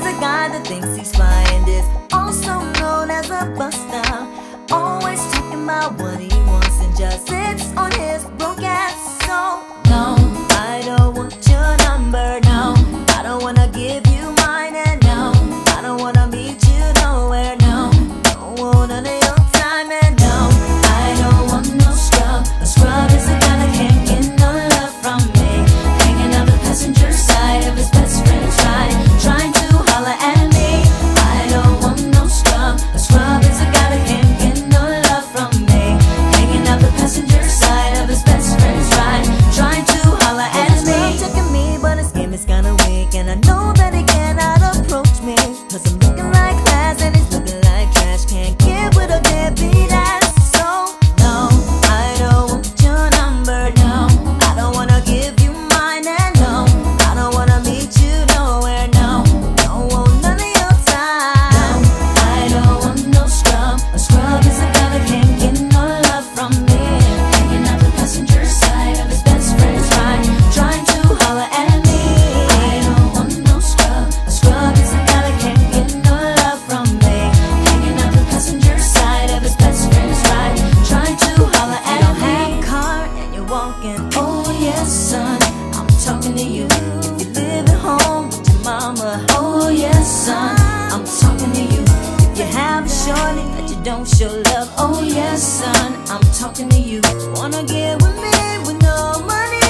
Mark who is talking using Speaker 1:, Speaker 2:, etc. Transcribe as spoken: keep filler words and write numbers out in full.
Speaker 1: a guy that thinks he's fly and is also known as a buster. Always talking about what he wants and just sits on his broke ass. So no, I don't want your number, no. I don't wanna give you mine, and no, I don't wanna meet you nowhere, no. Don't want none of your time, and no, I don't want no scrub. A scrub is a guy that can't get no love from me, hanging out the passenger side of his best friend's ride, trying to holler at me. I don't want no scrub. A scrub is a guy that can't get no love from me, hanging out the passenger side of his best friend's ride, trying to holler at me. He's checking me, but his game is kinda weak, and I know that he cannot approach me, cause I'm looking like class and he's looking like trash. Can't get with a deadbeat ass. So no, I don't want your number, no. I don't wanna give you mine, and no, I don't wanna meet you nowhere, no. Don't want none of your time. No, I don't want no scrub. A scrub is a guy that can't get no love from me, hanging out the passenger side of his best friend's ride, trying to holler at me. I don't want no scrub. A scrub is a guy that can't get no love from me, hanging out the passenger side of his best friend's ride, trying to holler at me. You don't have a car and you're walking. Oh yes, son, I'm talking to you. If you live at home with your mama. Oh yes, son, I'm talking to you. If you have a shorty that you don't show love. Oh yes, son, I'm talking to you. Wanna get with me with no money?